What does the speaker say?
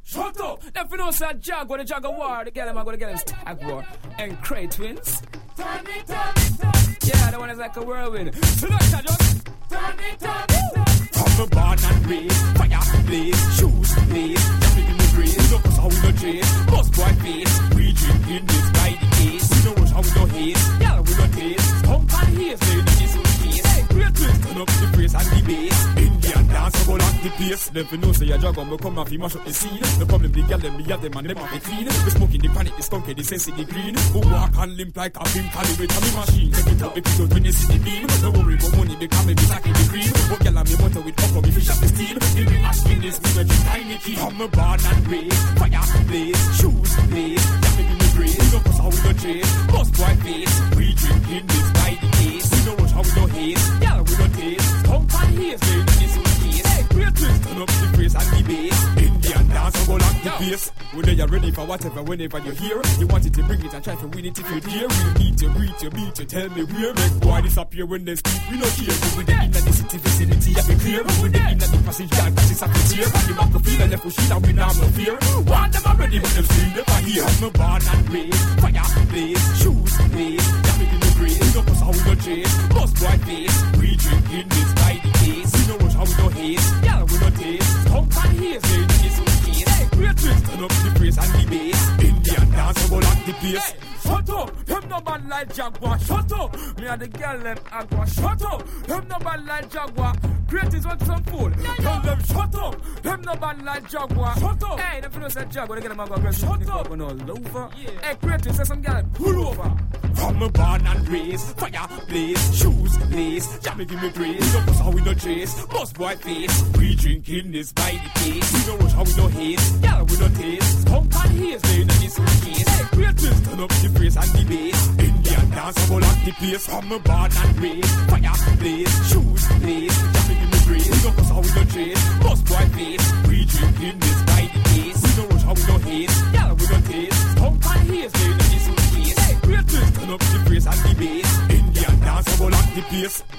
Shut up! Now if you don't say Jaguar, the Jaguar war, the girl, I'm going to get him Stag War. And Cray Twins. Turn it up. Yeah, the one is like a whirlwind. So that's just turn it up. From the barn and race, fire blaze, shoes blaze, jumping in the grace. Look us how we don't chase, bust boy face. We drink in this by the case. We don't rush how we don't haze, yeah, we don't taste. Pump and haze, lady, this is the case. Hey, great twist, turn up the praise and the bass. Indian dance, go like the pace. Never know, say a jog on, but come off, he mash up the scene. The problem, the girl, them, me at them, and them have it clean. We smoking the panic, the skunk, the sense, the green. Who walk and limp like a pimp, calibrate a me machine. Take it up, the picture, when you see the beam. Don't worry, but money, they come, they like the green. What girl, I'm your motor with upper, we fish up the steam. Give me asking this, me with tiny key. I'm a barn and race, fire blaze, shoes blaze, jumping in the grace. We don't how we don't chase, bust boy face. We drinking this by the case. We don't rush how we don't haze, yeah, we don't taste. Pump and haze, lady, this is the case. Hey, great twist, turn up the praise and the bass. Indian dance, go like the bass. Whether you're ready for whatever, whenever you're here, you wanted to bring it and try to win it if you're here. We need to greet you, meet you, tell me where. Make boy disappear when they speak, we not here. With the in the city vicinity, I be clear. With the in the passage, God, that is a tear. You back to feel and left for shit and we now no fear. Want them already, but them still never here. I'm a born and raised, fire blaze, shoes blaze, jumping in the grace. Don't us how we don't chase, bust boy face. We drinking this by the case. We know how we don't haze, yeah, we don't taste. Pump and haze, lady, this is the case. Hey, great twist, turn up the praise and the bass. Indian dance, go like the bass. Shut up, him no man like Jaguar. Shut up, me and the girl them agua. Shut up, him no man like Jaguar. Creators want some food. Tell them shut up, him no man like Jaguar. Shut up, hey, if you don't say Jaguar, they get them agua. Shut up, all over. Hey, creators say some girl pull over. From a barn and race, fire blaze, shoes blaze, jamming in the grace. Don't us how we don't chase, bust boy face. We drinking this by the case. We don't rush how we don't haze, yeah, we don't taste. Pump and haze, lady, this is the case. Hey, creators turn up the praise and the bass. Indian dance, go like the pace. From a barn and race, fire blaze, shoes blaze, jumping in the grace. Don't us how we don't chase, bust boy face. We drinking this by the case. We don't rush how we don't haze, yeah, we don't taste. Pump and haze, lady, this is the case. Hey, great twist, turn up the praise and the bass. Indian dance, go like the pace.